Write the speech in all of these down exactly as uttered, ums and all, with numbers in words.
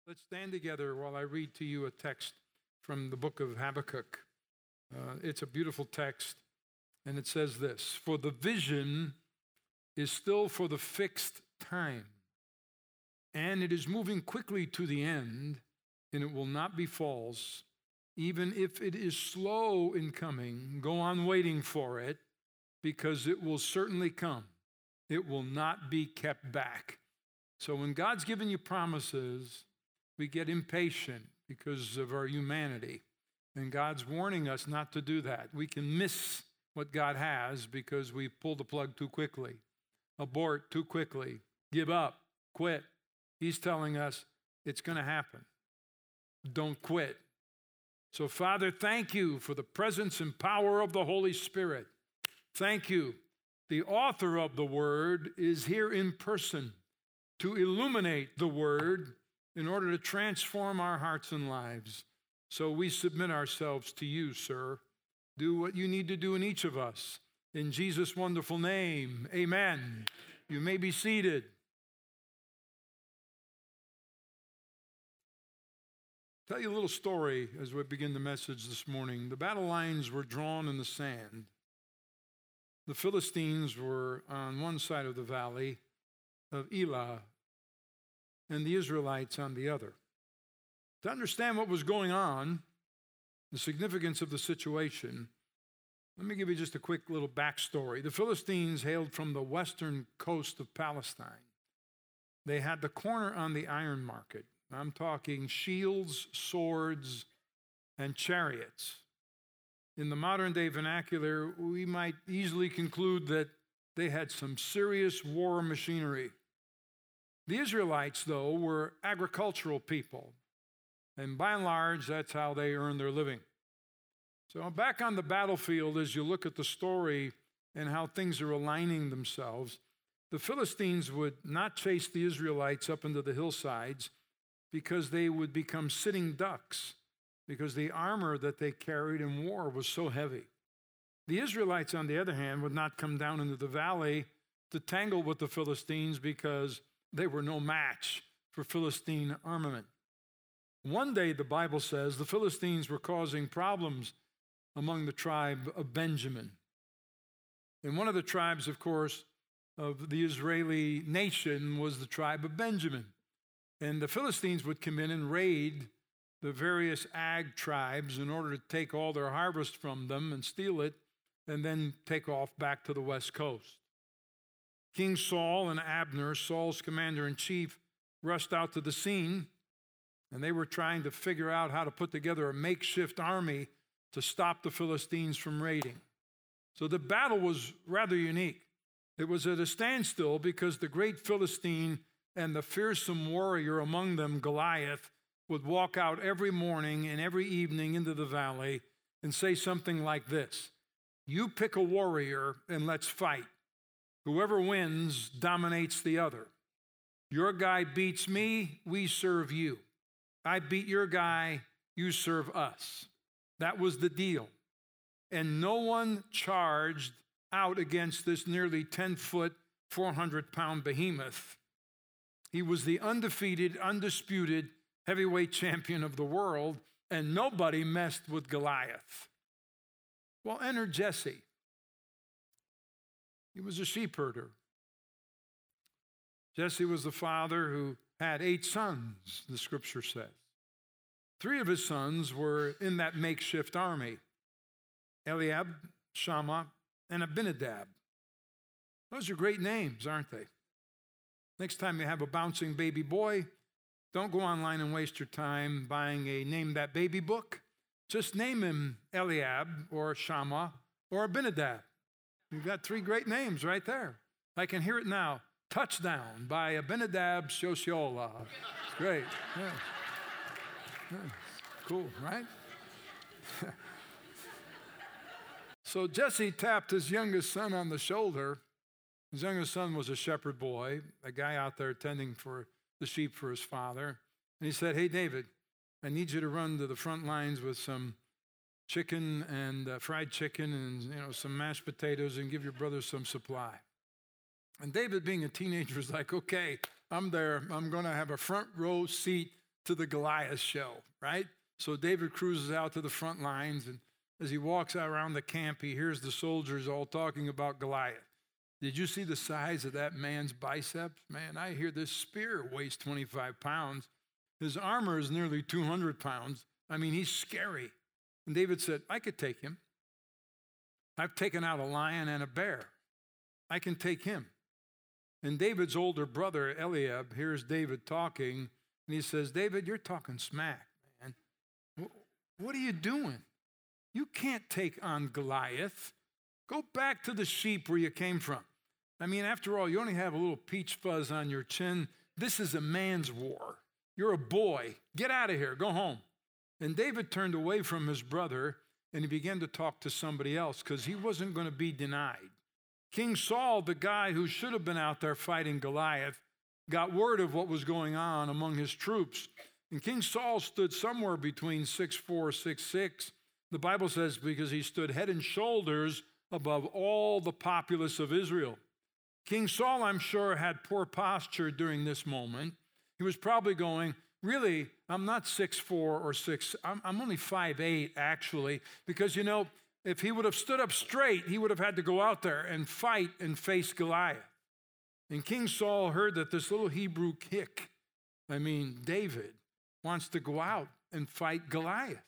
Let's stand together while I read to you a text from the book of Habakkuk. Uh, it's a beautiful text, and it says this: "For the vision is still for the fixed time, and it is moving quickly to the end, and it will not be false. Even if it is slow in coming, go on waiting for it, because it will certainly come. It will not be kept back." So when God's given you promises, we get impatient because of our humanity. And God's warning us not to do that. We can miss what God has because we pull the plug too quickly, abort too quickly, give up, quit. He's telling us it's going to happen. Don't quit. So, Father, thank you for the presence and power of the Holy Spirit. Thank you. The author of the word is here in person to illuminate the word in order to transform our hearts and lives. So we submit ourselves to you, sir. Do what you need to do in each of us. In Jesus' wonderful name, amen. You may be seated. Tell you a little story as we begin the message this morning. The battle lines were drawn in the sand. The Philistines were on one side of the valley of Elah, and the Israelites on the other. To understand what was going on, the significance of the situation, let me give you just a quick little backstory. The Philistines hailed from the western coast of Palestine. They had the corner on the iron market. I'm talking shields, swords, and chariots. In the modern day vernacular, we might easily conclude that they had some serious war machinery. The Israelites, though, were agricultural people, and by and large, that's how they earned their living. So back on the battlefield, as you look at the story and how things are aligning themselves, the Philistines would not chase the Israelites up into the hillsides because they would become sitting ducks, because the armor that they carried in war was so heavy. The Israelites, on the other hand, would not come down into the valley to tangle with the Philistines because they were no match for Philistine armament. One day, the Bible says, the Philistines were causing problems among the tribe of Benjamin. And one of the tribes, of course, of the Israeli nation was the tribe of Benjamin. And the Philistines would come in and raid the various ag tribes in order to take all their harvest from them and steal it, and then take off back to the west coast. King Saul and Abner, Saul's commander-in-chief, rushed out to the scene, and they were trying to figure out how to put together a makeshift army to stop the Philistines from raiding. So the battle was rather unique. It was at a standstill because the great Philistine and the fearsome warrior among them, Goliath, would walk out every morning and every evening into the valley and say something like this: "You pick a warrior and let's fight. Whoever wins dominates the other. Your guy beats me, we serve you. I beat your guy, you serve us." That was the deal. And no one charged out against this nearly ten-foot, four hundred pound behemoth. He was the undefeated, undisputed heavyweight champion of the world, and nobody messed with Goliath. Well, enter Jesse. He was a sheep herder. Jesse was the father who had eight sons, the scripture says. Three of his sons were in that makeshift army: Eliab, Shammah, and Abinadab. Those are great names, aren't they? Next time you have a bouncing baby boy, don't go online and waste your time buying a Name That Baby book. Just name him Eliab or Shammah or Abinadab. You've got three great names right there. I can hear it now. Touchdown by Abinadab Shoshola. It's great. Yeah. Yeah. Cool, right? So Jesse tapped his youngest son on the shoulder. His youngest son was a shepherd boy, a guy out there tending for the sheep for his father. And he said, "Hey, David, I need you to run to the front lines with some chicken and uh, fried chicken and you know some mashed potatoes and give your brother some supply." And David, being a teenager, was like, "Okay, I'm there. I'm going to have a front row seat to the Goliath show, right? So David cruises out to the front lines, and as he walks out around the camp, he hears the soldiers all talking about Goliath. Did you see the size of that man's biceps? Man, I hear this spear weighs twenty-five pounds. His armor is nearly two hundred pounds. I mean, he's scary. And David said, I could take him. I've taken out a lion and a bear. I can take him. And David's older brother, Eliab, hears David talking, and he says, David, you're talking smack, man. What are you doing? You can't take on Goliath. Go back to the sheep where you came from. I mean, after all, you only have a little peach fuzz on your chin. This is a man's war. You're a boy. Get out of here. Go home. And David turned away from his brother, and he began to talk to somebody else because he wasn't going to be denied. King Saul, the guy who should have been out there fighting Goliath, got word of what was going on among his troops. And King Saul stood somewhere between six four, six six. The Bible says because he stood head and shoulders above all the populace of Israel. King Saul, I'm sure, had poor posture during this moment. He was probably going, really, I'm not six four or six, I'm, I'm only five eight actually, because, you know, if he would have stood up straight, he would have had to go out there and fight and face Goliath. And King Saul heard that this little Hebrew kick, I mean, David, wants to go out and fight Goliath.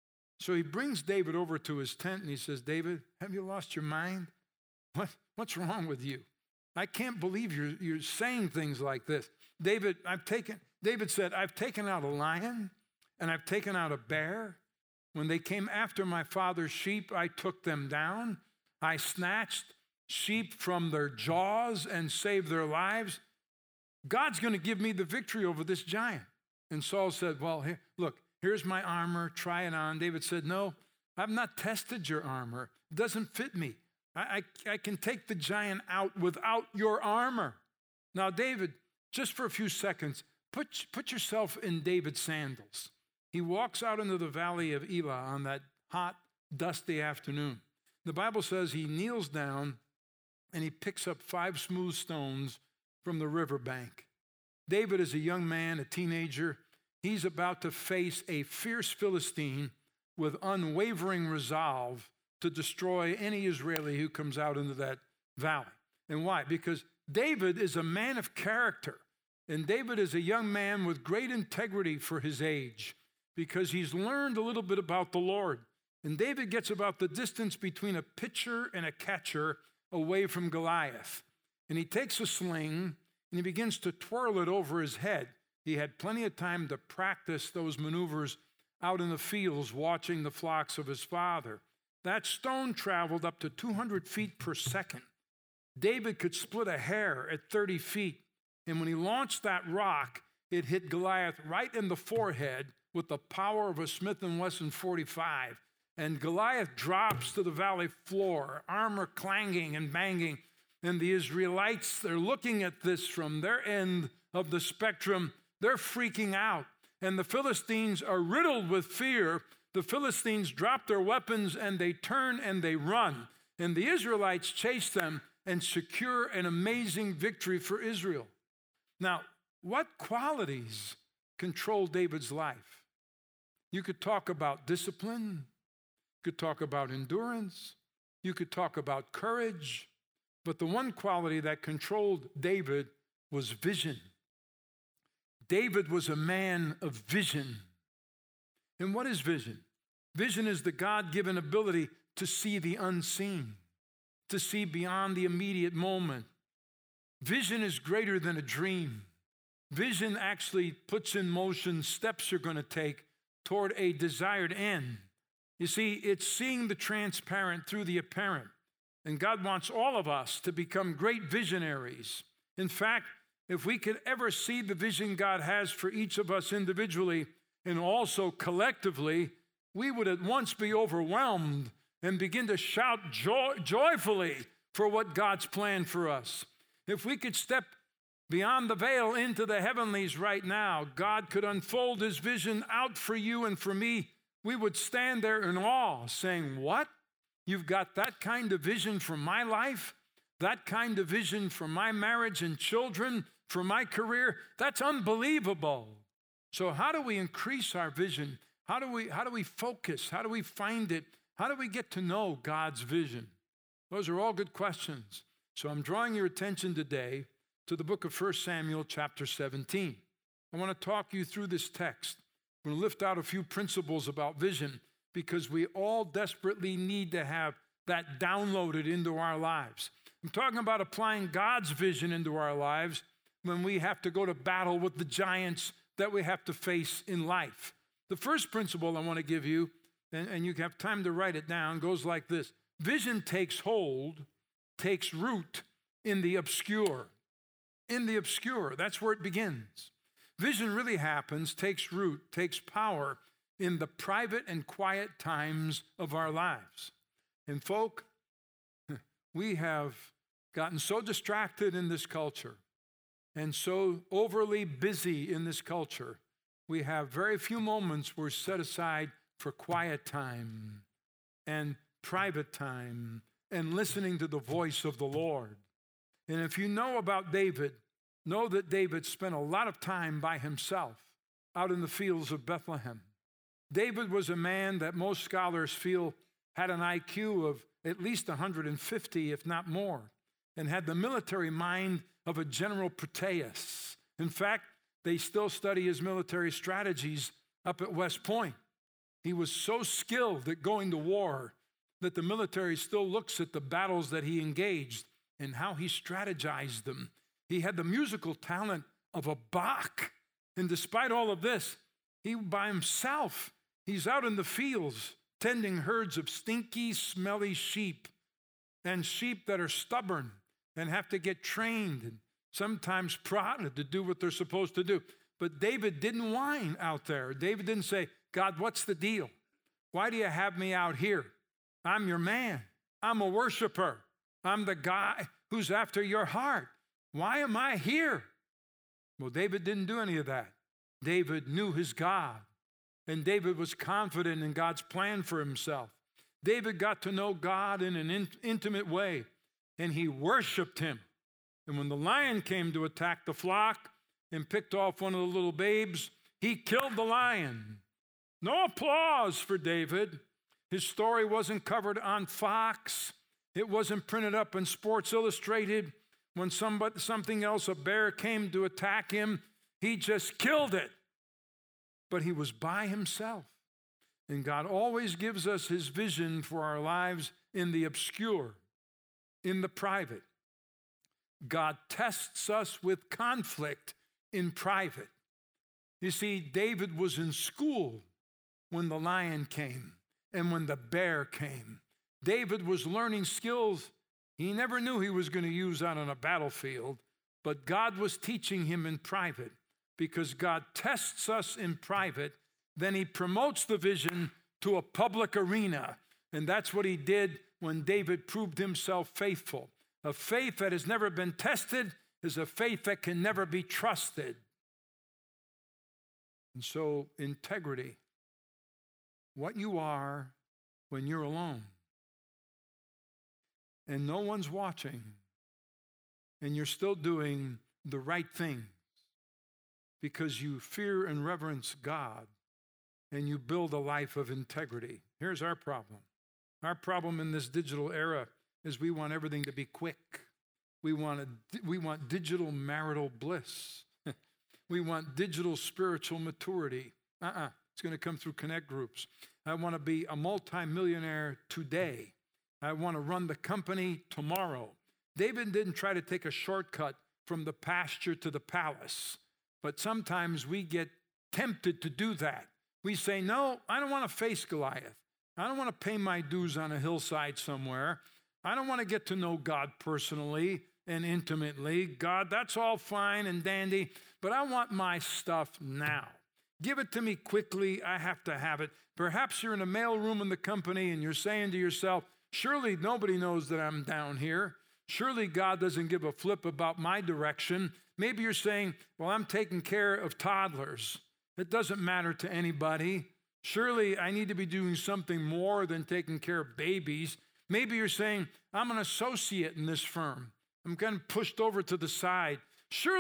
So he brings David over to his tent and he says, David, have you lost your mind? What, what's wrong with you? I can't believe you're, you're saying things like this. David, I've taken, David said, I've taken out a lion and I've taken out a bear. When they came after my father's sheep, I took them down. I snatched sheep from their jaws and saved their lives. God's going to give me the victory over this giant. And Saul said, well, here, look, here's my armor. Try it on. David said, no, I've not tested your armor. It doesn't fit me. I, I, I can take the giant out without your armor. Now, David, just for a few seconds, put, put yourself in David's sandals. He walks out into the valley of Elah on that hot, dusty afternoon. The Bible says he kneels down and he picks up five smooth stones from the riverbank. David is a young man, a teenager. He's about to face a fierce Philistine with unwavering resolve to destroy any Israeli who comes out into that valley. And why? Because David is a man of character, and David is a young man with great integrity for his age, because he's learned a little bit about the Lord. And David gets about the distance between a pitcher and a catcher away from Goliath. And he takes a sling and he begins to twirl it over his head. He had plenty of time to practice those maneuvers out in the fields watching the flocks of his father. That stone traveled up to two hundred feet per second. David could split a hair at thirty feet. And when he launched that rock, it hit Goliath right in the forehead with the power of a Smith and Wesson forty-five. And Goliath drops to the valley floor, armor clanging and banging. And the Israelites, they're looking at this from their end of the spectrum. They're freaking out. And the Philistines are riddled with fear. The Philistines drop their weapons and they turn and they run. And the Israelites chase them and secure an amazing victory for Israel. Now, what qualities control David's life? You could talk about discipline. You could talk about endurance. You could talk about courage. But the one quality that controlled David was vision. David was a man of vision. And what is vision? Vision is the God-given ability to see the unseen, to see beyond the immediate moment. Vision is greater than a dream. Vision actually puts in motion steps you're going to take toward a desired end. You see, it's seeing the transparent through the apparent. And God wants all of us to become great visionaries. In fact, if we could ever see the vision God has for each of us individually and also collectively, we would at once be overwhelmed and begin to shout joy- joyfully for what God's planned for us. If we could step beyond the veil into the heavenlies right now, God could unfold his vision out for you and for me. We would stand there in awe saying, what? You've got that kind of vision for my life? That kind of vision for my marriage and children, for my career? That's unbelievable. So how do we increase our vision? How do we, how do we focus? How do we find it? How do we get to know God's vision? Those are all good questions. So I'm drawing your attention today to the book of First Samuel chapter seventeen. I want to talk you through this text. I'm going to lift out a few principles about vision because we all desperately need to have that downloaded into our lives. I'm talking about applying God's vision into our lives when we have to go to battle with the giants that we have to face in life. The first principle I want to give you, and, and you have time to write it down, goes like this. Vision takes hold, takes root in the obscure. In the obscure, that's where it begins. Vision really happens, takes root, takes power in the private and quiet times of our lives. And folk, we have gotten so distracted in this culture and so overly busy in this culture, we have very few moments we're set aside for quiet time and private time and listening to the voice of the Lord. And if you know about David, know that David spent a lot of time by himself out in the fields of Bethlehem. David was a man that most scholars feel had an I Q of at least one hundred fifty, if not more, and had the military mind of a General Proteus. In fact, they still study his military strategies up at West Point. He was so skilled at going to war that the military still looks at the battles that he engaged and how he strategized them. He had the musical talent of a Bach. And despite all of this, he by himself, he's out in the fields tending herds of stinky, smelly sheep and sheep that are stubborn and have to get trained and sometimes prodded to do what they're supposed to do. But David didn't whine out there. David didn't say, God, what's the deal? Why do you have me out here? I'm your man. I'm a worshiper. I'm the guy who's after your heart. Why am I here? Well, David didn't do any of that. David knew his God, and David was confident in God's plan for himself. David got to know God in an in- intimate way, and he worshiped him. And when the lion came to attack the flock and picked off one of the little babes, he killed the lion. No applause for David. His story wasn't covered on Fox. It wasn't printed up in Sports Illustrated. When somebody, something else, a bear came to attack him, he just killed it. But he was by himself. And God always gives us his vision for our lives in the obscure, in the private. God tests us with conflict in private. You see, David was in school when the lion came and when the bear came. David was learning skills he never knew he was going to use out on a battlefield, but God was teaching him in private because God tests us in private, then he promotes the vision to a public arena. And that's what he did when David proved himself faithful. A faith that has never been tested is a faith that can never be trusted. And so, integrity, what you are when you're alone and no one's watching and you're still doing the right thing because you fear and reverence God and you build a life of integrity. Here's our problem. Our problem in this digital era is we want everything to be quick. We want, a, we want digital marital bliss. We want digital spiritual maturity. Uh-uh. It's going to come through connect groups. I want to be a multimillionaire today. I want to run the company tomorrow. David didn't try to take a shortcut from the pasture to the palace, but sometimes we get tempted to do that. We say, no, I don't want to face Goliath. I don't want to pay my dues on a hillside somewhere. I don't want to get to know God personally and intimately. God, that's all fine and dandy, but I want my stuff now. Give it to me quickly. I have to have it. Perhaps you're in a mailroom in the company and you're saying to yourself, surely nobody knows that I'm down here. Surely God doesn't give a flip about my direction. Maybe you're saying, well, I'm taking care of toddlers. It doesn't matter to anybody. Surely I need to be doing something more than taking care of babies. Maybe you're saying, I'm an associate in this firm. I'm getting pushed over to the side. Surely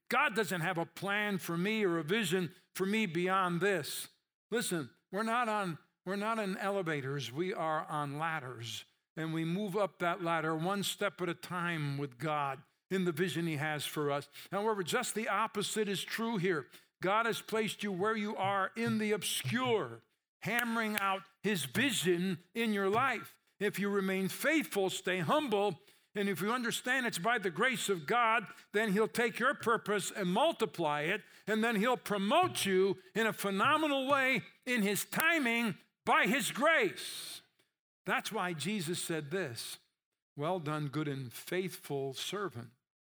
God doesn't have a plan for me or a vision for me beyond this. Listen, we're not on, we're not in elevators. We are on ladders. And we move up that ladder one step at a time with God in the vision he has for us. However, just the opposite is true here. God has placed you where you are in the obscure, hammering out his vision in your life. If you remain faithful, stay humble, and if you understand it's by the grace of God, then he'll take your purpose and multiply it, and then he'll promote you in a phenomenal way in his timing by his grace. That's why Jesus said this, "Well done, good and faithful servant."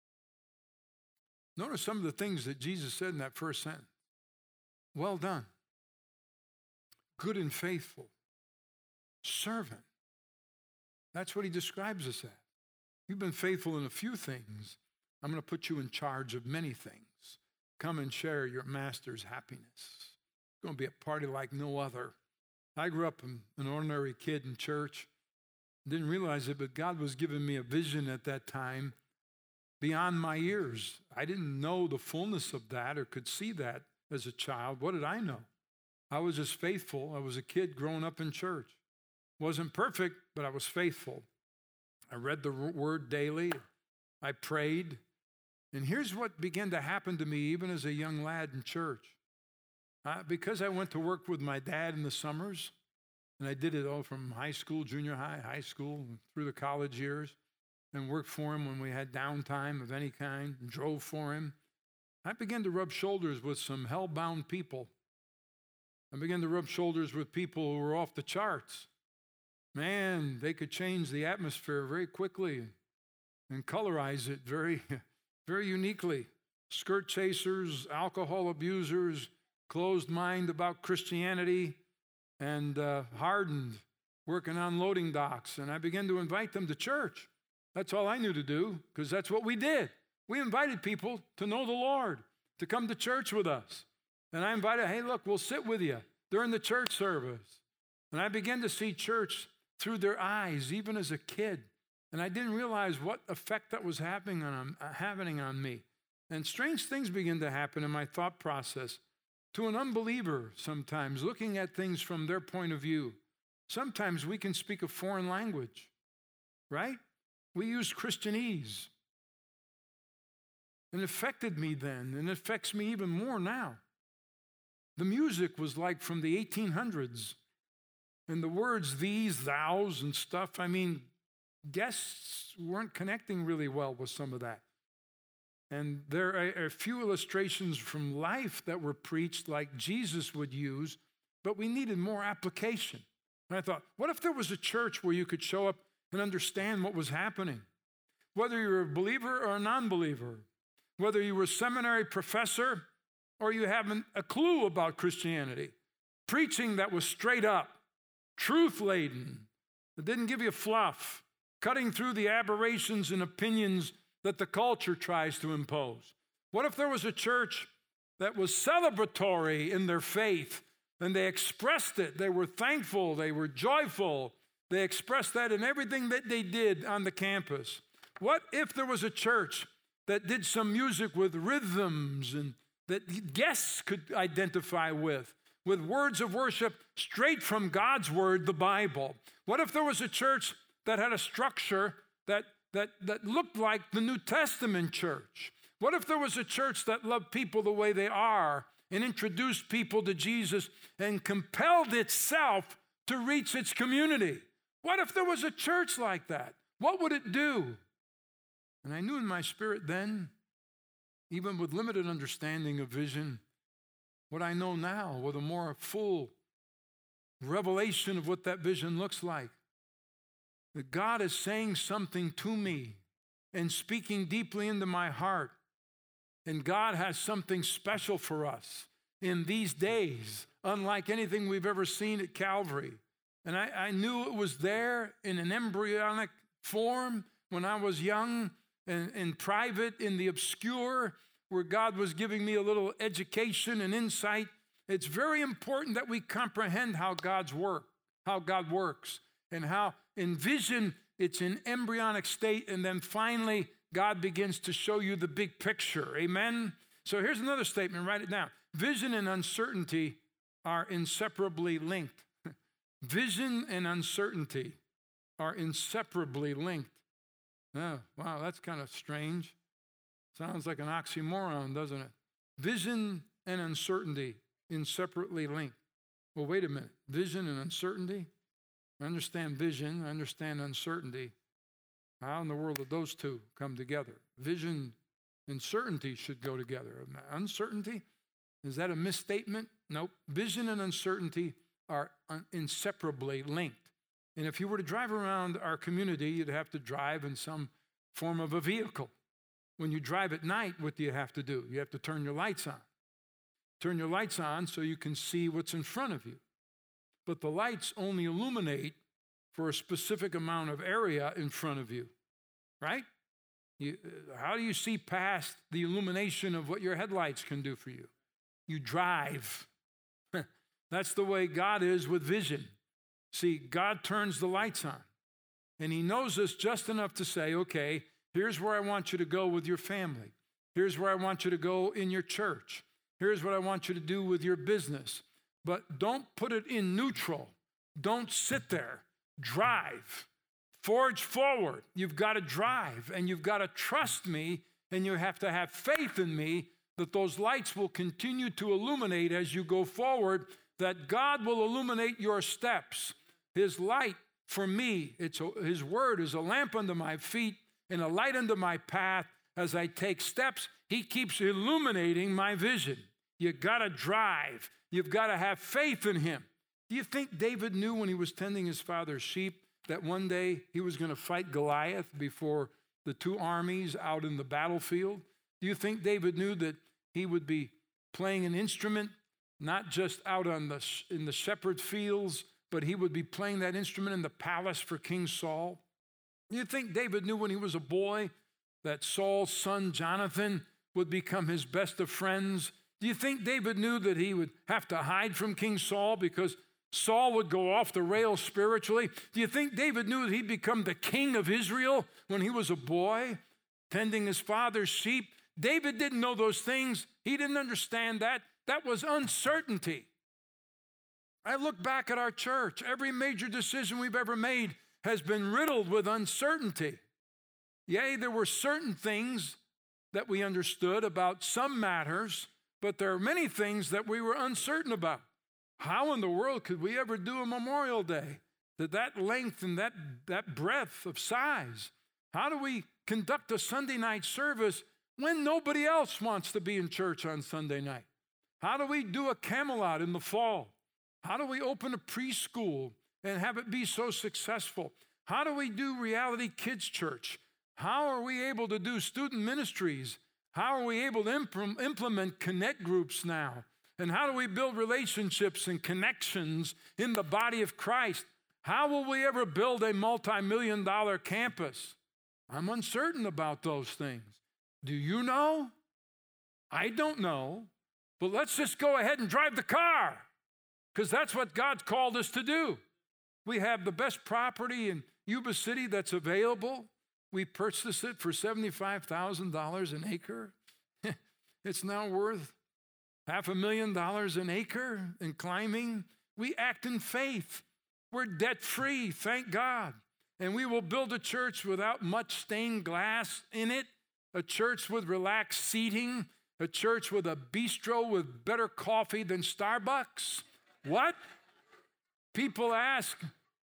Notice some of the things that Jesus said in that first sentence. Well done, good and faithful servant. That's what he describes us as. You've been faithful in a few things. I'm going to put you in charge of many things. Come and share your master's happiness. It's going to be a party like no other. I grew up an ordinary kid in church. Didn't realize it, but God was giving me a vision at that time beyond my years. I didn't know the fullness of that or could see that as a child. What did I know? I was just faithful. I was a kid growing up in church. Wasn't perfect, but I was faithful. I read the word daily. I prayed. And here's what began to happen to me even as a young lad in church. Uh, because I went to work with my dad in the summers, and I did it all from high school, junior high, high school, through the college years, and worked for him when we had downtime of any kind, and drove for him. I began to rub shoulders with some hell-bound people. I began to rub shoulders with people who were off the charts. Man, they could change the atmosphere very quickly and colorize it very, very uniquely. Skirt chasers, alcohol abusers, closed mind about Christianity, and uh, hardened, working on loading docks. And I began to invite them to church. That's all I knew to do, because that's what we did. We invited people to know the Lord, to come to church with us. And I invited, hey, look, we'll sit with you during the church service. And I began to see church through their eyes, even as a kid. And I didn't realize what effect that was happening on, uh, happening on me. And strange things began to happen in my thought process. To an unbeliever sometimes, looking at things from their point of view, sometimes we can speak a foreign language, right? We use Christianese. And it affected me then, and it affects me even more now. The music was like from the eighteen hundreds. And the words, these, thous, and stuff, I mean, guests weren't connecting really well with some of that. And there are a few illustrations from life that were preached like Jesus would use, but we needed more application. And I thought, what if there was a church where you could show up and understand what was happening? Whether you're a believer or a non-believer, whether you were a seminary professor or you haven't a clue about Christianity, preaching that was straight up, truth-laden, that didn't give you fluff, cutting through the aberrations and opinions that the culture tries to impose. What if there was a church that was celebratory in their faith, and they expressed it, they were thankful, they were joyful, they expressed that in everything that they did on the campus? What if there was a church that did some music with rhythms and that guests could identify with, with words of worship straight from God's word, the Bible? What if there was a church that had a structure that, that, that looked like the New Testament church? What if there was a church that loved people the way they are and introduced people to Jesus and compelled itself to reach its community? What if there was a church like that? What would it do? And I knew in my spirit then, even with limited understanding of vision, what I know now with a more full revelation of what that vision looks like, that God is saying something to me and speaking deeply into my heart. And God has something special for us in these days, unlike anything we've ever seen at Calvary. And I, I knew it was there in an embryonic form when I was young and in private, in the obscure, where God was giving me a little education and insight. It's very important that we comprehend how God's work, how God works, and how in vision it's in embryonic state, and then finally God begins to show you the big picture. Amen? So here's another statement. Write it down. Vision and uncertainty are inseparably linked. Vision and uncertainty are inseparably linked. Oh, wow, that's kind of strange. Sounds like an oxymoron, doesn't it? Vision and uncertainty inseparably linked. Well, wait a minute. Vision and uncertainty? I understand vision. I understand uncertainty. How in the world did those two come together? Vision and certainty should go together. Uncertainty? Is that a misstatement? Nope. Vision and uncertainty are un- inseparably linked. And if you were to drive around our community, you'd have to drive in some form of a vehicle. When you drive at night, what do you have to do? You have to turn your lights on. Turn your lights on so you can see what's in front of you. But the lights only illuminate for a specific amount of area in front of you, right? You, how do you see past the illumination of what your headlights can do for you? You drive. That's the way God is with vision. See, God turns the lights on, and he knows us just enough to say, okay, here's where I want you to go with your family. Here's where I want you to go in your church. Here's what I want you to do with your business. But don't put it in neutral. Don't sit there. Drive. Forge forward. You've got to drive, and you've got to trust me, and you have to have faith in me that those lights will continue to illuminate as you go forward, that God will illuminate your steps. His light for me, it's a, his word is a lamp unto my feet and a light unto my path. As I take steps, he keeps illuminating my vision. You got to drive. You've got to have faith in him. Do you think David knew when he was tending his father's sheep that one day he was going to fight Goliath before the two armies out in the battlefield? Do you think David knew that he would be playing an instrument, not just out on the in the shepherd fields, but he would be playing that instrument in the palace for King Saul? Do you think David knew when he was a boy that Saul's son Jonathan would become his best of friends? Do you think David knew that he would have to hide from King Saul because Saul would go off the rails spiritually? Do you think David knew that he'd become the king of Israel when he was a boy, tending his father's sheep? David didn't know those things. He didn't understand that. That was uncertainty. I look back at our church. Every major decision we've ever made has been riddled with uncertainty. Yea, there were certain things that we understood about some matters, but there are many things that we were uncertain about. How in the world could we ever do a Memorial Day that that length and that, that breadth of size? How do we conduct a Sunday night service when nobody else wants to be in church on Sunday night? How do we do a Camelot in the fall? How do we open a preschool and have it be so successful? How do we do Reality Kids Church? How are we able to do student ministries? How are we able to imp- implement connect groups now? And how do we build relationships and connections in the body of Christ? How will we ever build a multi-million dollar campus? I'm uncertain about those things. Do you know? I don't know. But let's just go ahead and drive the car, because that's what God's called us to do. We have the best property in Yuba City that's available. We purchased it for seventy-five thousand dollars an acre. It's now worth half a million dollars an acre and climbing. We act in faith. We're debt-free, thank God. And we will build a church without much stained glass in it, a church with relaxed seating, a church with a bistro with better coffee than Starbucks. What? People ask,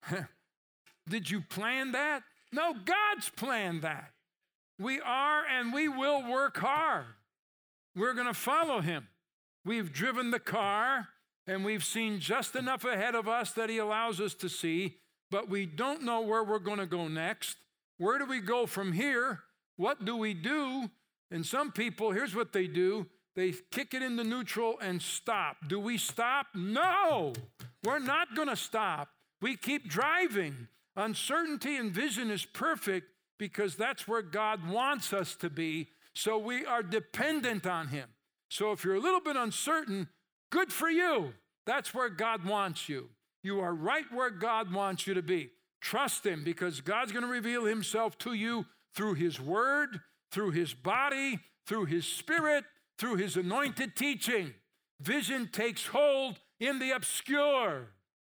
did you plan that? No, God's planned that. We are and we will work hard. We're going to follow him. We've driven the car and we've seen just enough ahead of us that he allows us to see, but we don't know where we're going to go next. Where do we go from here? What do we do? And some people, here's what they do. They kick it into neutral and stop. Do we stop? No, we're not going to stop. We keep driving. Uncertainty and vision is perfect because that's where God wants us to be. So we are dependent on him. So if you're a little bit uncertain, good for you. That's where God wants you. You are right where God wants you to be. Trust him because God's going to reveal himself to you through his word, through his body, through his spirit, through his anointed teaching, vision takes hold in the obscure.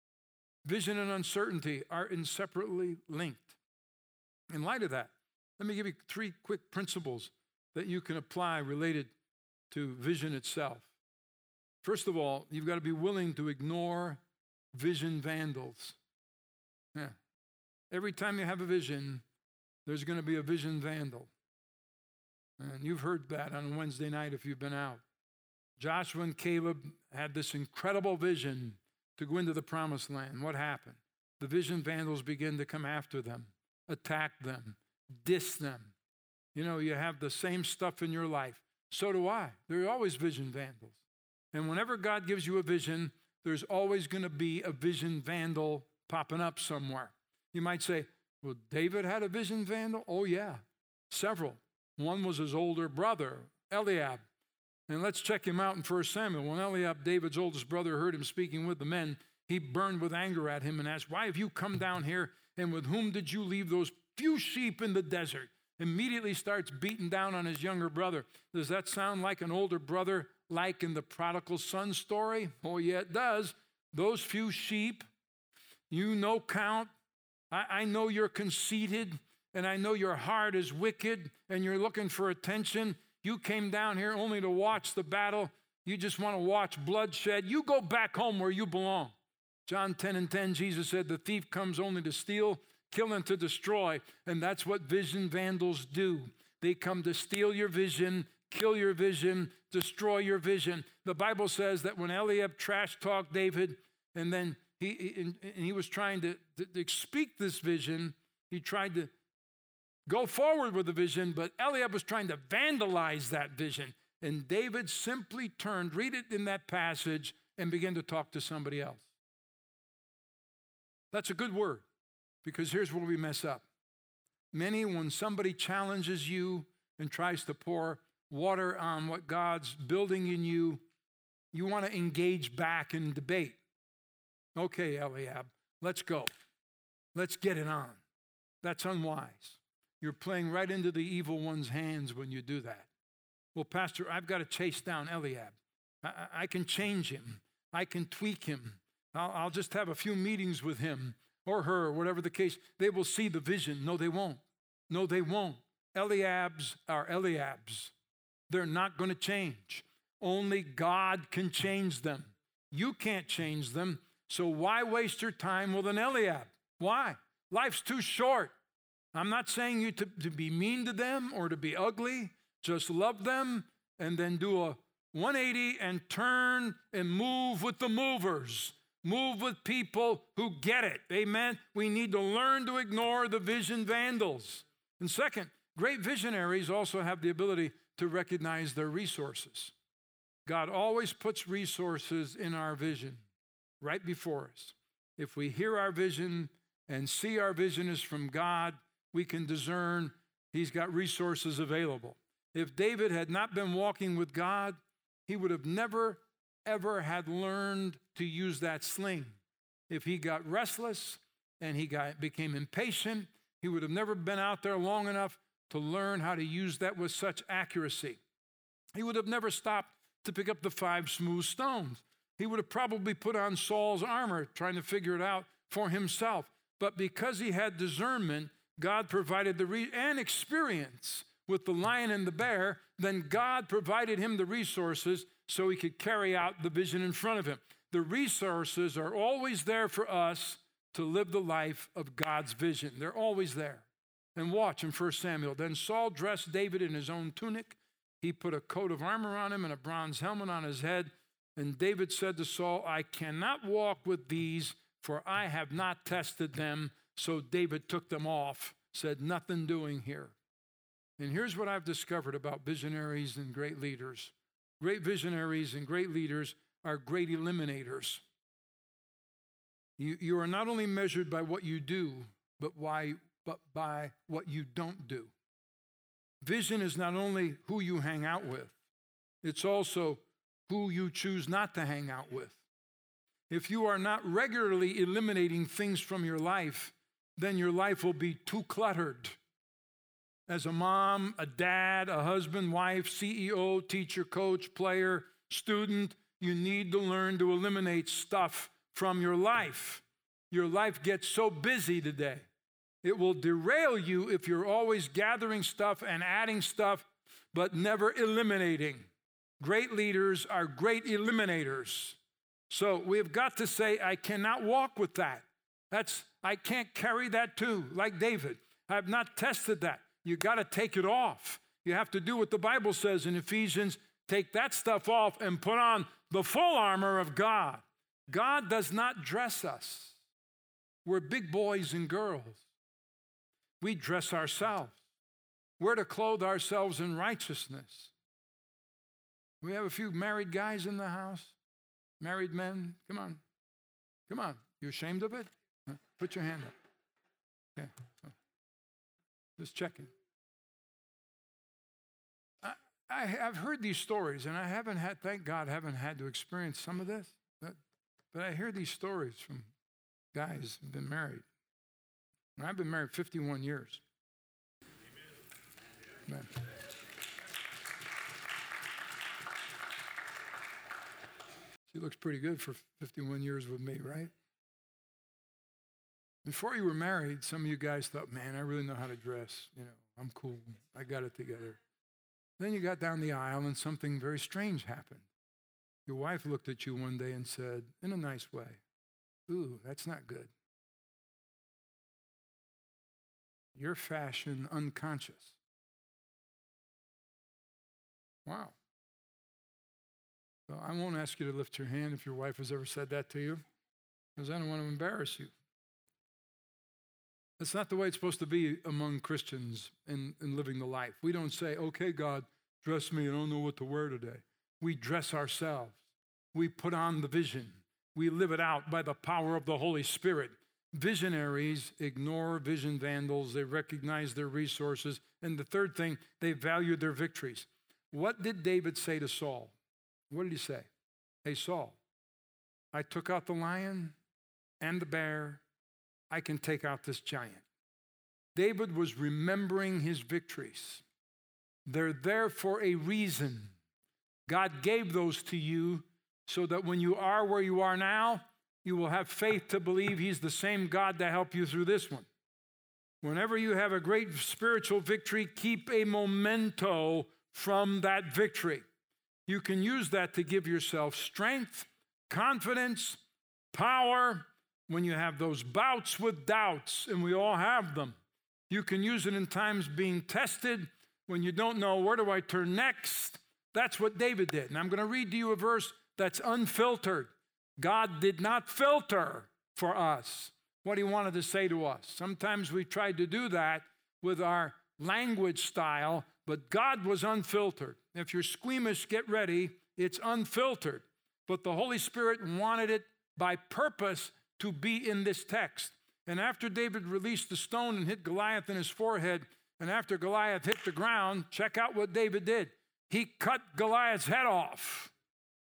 Vision and uncertainty are inseparably linked. In light of that, let me give you three quick principles that you can apply related to vision itself. First of all, you've got to be willing to ignore vision vandals. Yeah. Every time you have a vision, there's going to be a vision vandal. And you've heard that on Wednesday night if you've been out. Joshua and Caleb had this incredible vision to go into the promised land. What happened? The vision vandals began to come after them, attack them, diss them. You know, you have the same stuff in your life. So do I. There are always vision vandals. And whenever God gives you a vision, there's always going to be a vision vandal popping up somewhere. You might say, well, David had a vision vandal? Oh, yeah, several. One was his older brother, Eliab. And let's check him out in First Samuel. When Eliab, David's oldest brother, heard him speaking with the men, he burned with anger at him and asked, why have you come down here, and with whom did you leave those few sheep in the desert? Immediately starts beating down on his younger brother. Does that sound like an older brother, like in the prodigal son story? Oh, yeah, it does. Those few sheep, you no count. I, I know you're conceited, and I know your heart is wicked, and you're looking for attention. You came down here only to watch the battle. You just want to watch bloodshed. You go back home where you belong. John ten and ten, Jesus said, the thief comes only to steal, kill, and to destroy. And that's what vision vandals do. They come to steal your vision, kill your vision, destroy your vision. The Bible says that when Eliab trash talked David, and then he, and he was trying to, to, to speak this vision, he tried to go forward with the vision, but Eliab was trying to vandalize that vision. And David simply turned, read it in that passage, and began to talk to somebody else. That's a good word, because here's where we mess up. Many, when somebody challenges you and tries to pour water on what God's building in you, you want to engage back in debate. Okay, Eliab, let's go. Let's get it on. That's unwise. You're playing right into the evil one's hands when you do that. Well, Pastor, I've got to chase down Eliab. I, I can change him. I can tweak him. I'll, I'll just have a few meetings with him or her, whatever the case. They will see the vision. No, they won't. No, they won't. Eliabs are Eliabs. They're not going to change. Only God can change them. You can't change them. So why waste your time with an Eliab? Why? Life's too short. I'm not saying you to, to be mean to them or to be ugly. Just love them and then do a one eighty and turn and move with the movers. Move with people who get it. Amen? We need to learn to ignore the vision vandals. And second, great visionaries also have the ability to recognize their resources. God always puts resources in our vision right before us. If we hear our vision and see our vision is from God, we can discern he's got resources available. If David had not been walking with God, he would have never, ever had learned to use that sling. If he got restless and he got, became impatient, he would have never been out there long enough to learn how to use that with such accuracy. He would have never stopped to pick up the five smooth stones. He would have probably put on Saul's armor, trying to figure it out for himself. But because he had discernment, God provided the re- and experience with the lion and the bear, then God provided him the resources so he could carry out the vision in front of him. The resources are always there for us to live the life of God's vision. They're always there. And watch in First Samuel. Then Saul dressed David in his own tunic. He put a coat of armor on him and a bronze helmet on his head. And David said to Saul, I cannot walk with these, for I have not tested them. So David took them off, said, nothing doing here. And here's what I've discovered about visionaries and great leaders. Great visionaries and great leaders are great eliminators. You, you are not only measured by what you do, but, why, but by what you don't do. Vision is not only who you hang out with, it's also who you choose not to hang out with. If you are not regularly eliminating things from your life, then your life will be too cluttered. as a mom, a dad, a husband, wife, C E O, teacher, coach, player, student, you need to learn to eliminate stuff from your life. Your life gets so busy today. It will derail you if you're always gathering stuff and adding stuff, but never eliminating. Great leaders are great eliminators. So we have got to say, I cannot walk with that. That's, I can't carry that too, like David. I have not tested that. You got to take it off. You have to do what the Bible says in Ephesians, take that stuff off and put on the full armor of God. God does not dress us. We're big boys and girls. We dress ourselves. We're to clothe ourselves in righteousness. We have a few married guys in the house. Married men, come on. Come on. You ashamed of it? Huh? Put your hand up. Okay. Just checking. I, I have heard these stories, and I haven't had, thank God, haven't had to experience some of this. But, but I hear these stories from guys who've been married. And I've been married fifty-one years. Amen. Amen. She looks pretty good for fifty-one years with me, right? Before you were married, some of you guys thought, man, I really know how to dress. You know, I'm cool. I got it together. Then you got down the aisle and something very strange happened. Your wife looked at you one day and said, in a nice way, ooh, that's not good. You're fashion unconscious. Wow. So I won't ask you to lift your hand if your wife has ever said that to you, because I don't want to embarrass you. That's not the way it's supposed to be among Christians in, in living the life. We don't say, okay, God, dress me. I don't know what to wear today. We dress ourselves. We put on the vision. We live it out by the power of the Holy Spirit. Visionaries ignore vision vandals. They recognize their resources. And the third thing, they value their victories. What did David say to Saul? What did he say? Hey, Saul, I took out the lion and the bear. I can take out this giant. David was remembering his victories. They're there for a reason. God gave those to you so that when you are where you are now, you will have faith to believe he's the same God to help you through this one. Whenever you have a great spiritual victory, keep a memento from that victory. You can use that to give yourself strength, confidence, power. When you have those bouts with doubts, and we all have them, you can use it in times being tested when you don't know, where do I turn next? That's what David did. And I'm going to read to you a verse that's unfiltered. God did not filter for us what he wanted to say to us. Sometimes we tried to do that with our language style, but God was unfiltered. If you're squeamish, get ready. It's unfiltered. But the Holy Spirit wanted it by purpose to be in this text. And after David released the stone and hit Goliath in his forehead, and after Goliath hit the ground, check out what David did. He cut Goliath's head off.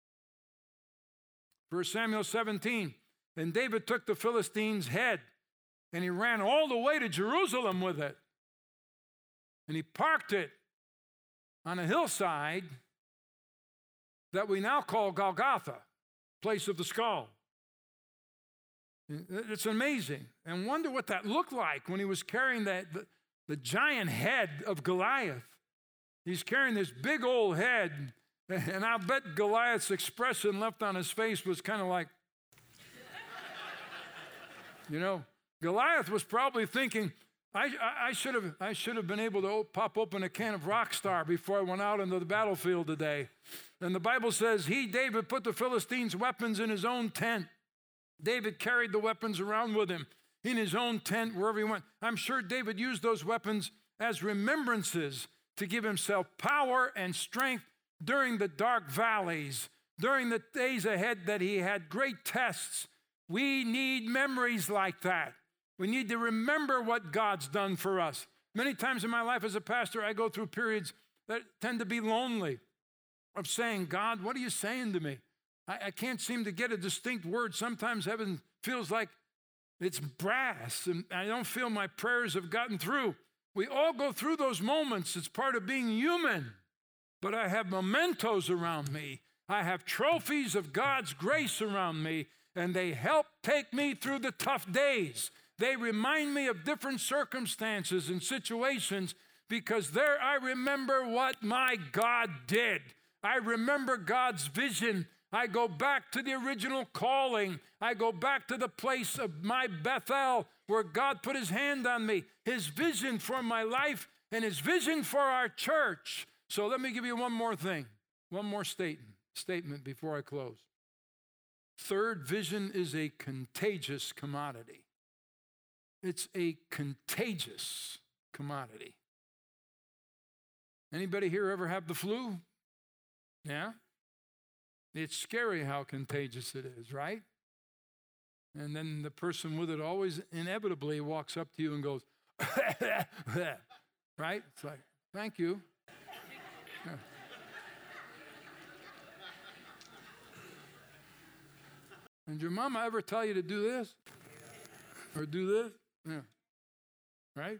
First Samuel seventeen, and David took the Philistine's head, and he ran all the way to Jerusalem with it. And he parked it on a hillside that we now call Golgotha, place of the skull. It's amazing. And wonder what that looked like when he was carrying that, the, the giant head of Goliath. He's carrying this big old head, and I bet Goliath's expression left on his face was kind of like, you know, Goliath was probably thinking, I, I, I should have I should have been able to pop open a can of Rockstar before I went out into the battlefield today. And the Bible says he, David, put the Philistines' weapons in his own tent. David carried the weapons around with him in his own tent wherever he went. I'm sure David used those weapons as remembrances to give himself power and strength during the dark valleys, during the days ahead that he had great tests. We need memories like that. We need to remember what God's done for us. Many times in my life as a pastor, I go through periods that tend to be lonely, of saying, God, what are you saying to me? I, I can't seem to get a distinct word. Sometimes heaven feels like it's brass, and I don't feel my prayers have gotten through. We all go through those moments. It's part of being human. But I have mementos around me. I have trophies of God's grace around me, and they help take me through the tough days. They remind me of different circumstances and situations because there I remember what my God did. I remember God's vision. I go back to the original calling. I go back to the place of my Bethel where God put his hand on me, his vision for my life and his vision for our church. So let me give you one more thing, one more statement, statement before I close. Third, vision is a contagious commodity. It's a contagious commodity. Anybody here ever have the flu? Yeah? It's scary how contagious it is, right? And then the person with it always inevitably walks up to you and goes, right? It's like, thank you. Yeah. And your mama ever tell you to do this? Or do this? Yeah. Right?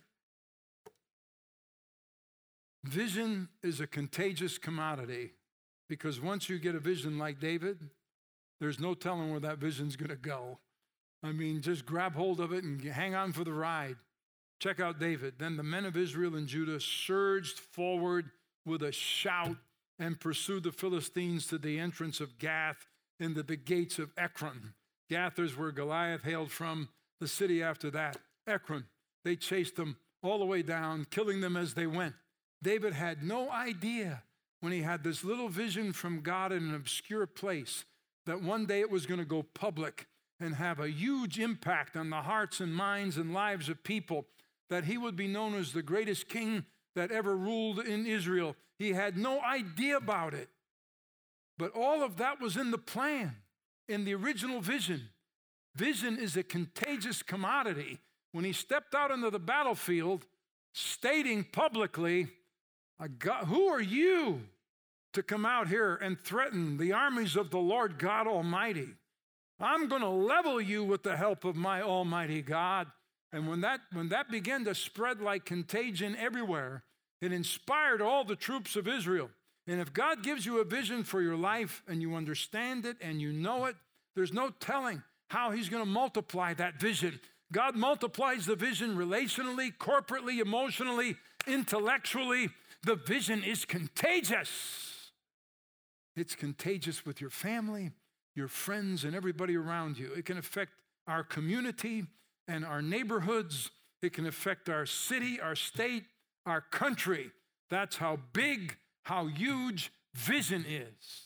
Vision is a contagious commodity because once you get a vision like David, there's no telling where that vision's going to go. I mean, just grab hold of it and hang on for the ride. Check out David. Then the men of Israel and Judah surged forward with a shout and pursued the Philistines to the entrance of Gath into the gates of Ekron. Gath is where Goliath hailed from. The city after that, Ekron. They chased them all the way down, killing them as they went. David had no idea when he had this little vision from God in an obscure place that one day it was going to go public and have a huge impact on the hearts and minds and lives of people, that he would be known as the greatest king that ever ruled in Israel. He had no idea about it. But all of that was in the plan, in the original vision. Vision is a contagious commodity. When he stepped out into the battlefield, stating publicly, God, who are you to come out here and threaten the armies of the Lord God Almighty? I'm going to level you with the help of my Almighty God. And when that, when that began to spread like contagion everywhere, it inspired all the troops of Israel. And if God gives you a vision for your life and you understand it and you know it, there's no telling how he's going to multiply that vision. God multiplies the vision relationally, corporately, emotionally, intellectually. The vision is contagious. It's contagious with your family, your friends, and everybody around you. It can affect our community and our neighborhoods. It can affect our city, our state, our country. That's how big, how huge vision is.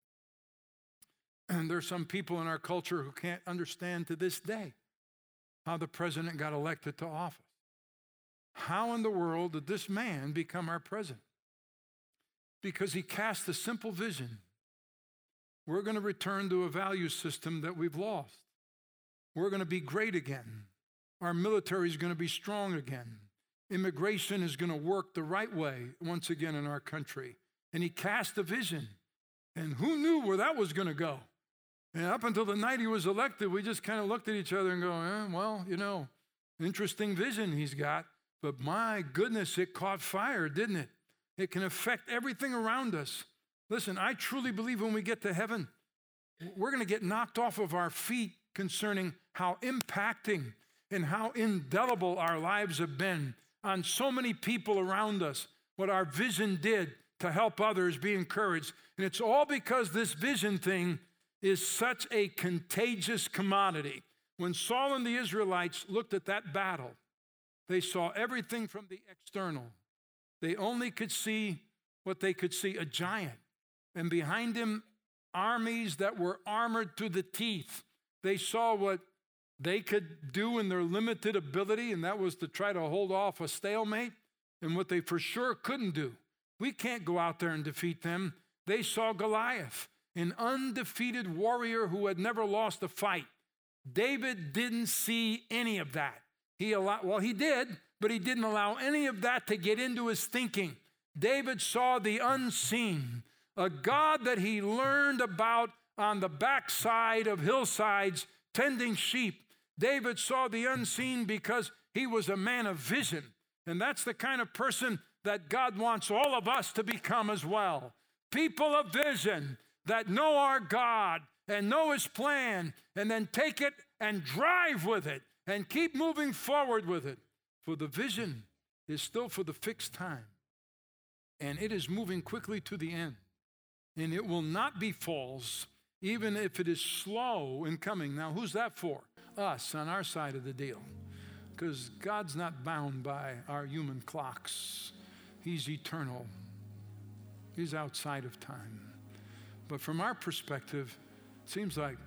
And there's some people in our culture who can't understand to this day how the president got elected to office. How in the world did this man become our president? Because he cast a simple vision. We're going to return to a value system that we've lost. We're going to be great again. Our military is going to be strong again. Immigration is going to work the right way once again in our country. And he cast a vision. And who knew where that was going to go? And up until the night he was elected, we just kind of looked at each other and go, eh, well, you know, interesting vision he's got. But my goodness, it caught fire, didn't it? It can affect everything around us. Listen, I truly believe when we get to heaven, we're going to get knocked off of our feet concerning how impacting and how indelible our lives have been on so many people around us, what our vision did to help others be encouraged. And it's all because this vision thing is such a contagious commodity. When Saul and the Israelites looked at that battle, they saw everything from the external. They only could see what they could see, a giant. And behind him, armies that were armored to the teeth. They saw what they could do in their limited ability, and that was to try to hold off a stalemate, and what they for sure couldn't do. We can't go out there and defeat them. They saw Goliath, an undefeated warrior who had never lost a fight. David didn't see any of that. He allowed, well, he did, but he didn't allow any of that to get into his thinking. David saw the unseen, a God that he learned about on the backside of hillsides tending sheep. David saw the unseen because he was a man of vision. And that's the kind of person that God wants all of us to become as well. People of vision that know our God and know His plan, and then take it and drive with it and keep moving forward with it. For the vision is still for the fixed time, and it is moving quickly to the end. And it will not be false, even if it is slow in coming. Now, who's that for? Us, on our side of the deal. Because God's not bound by our human clocks. He's eternal. He's outside of time. But from our perspective, it seems like,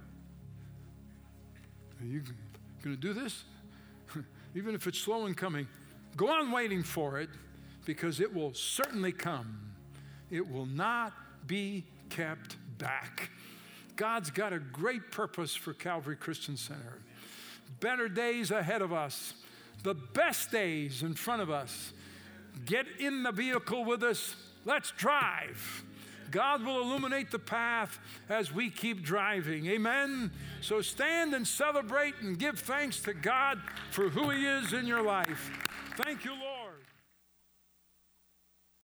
are you going to do this? Even if it's slow in coming, go on waiting for it, because it will certainly come. It will not be kept back. God's got a great purpose for Calvary Christian Center. Better days ahead of us. The best days in front of us. Get in the vehicle with us. Let's drive. God will illuminate the path as we keep driving. Amen? So stand and celebrate and give thanks to God for who He is in your life. Thank you, Lord.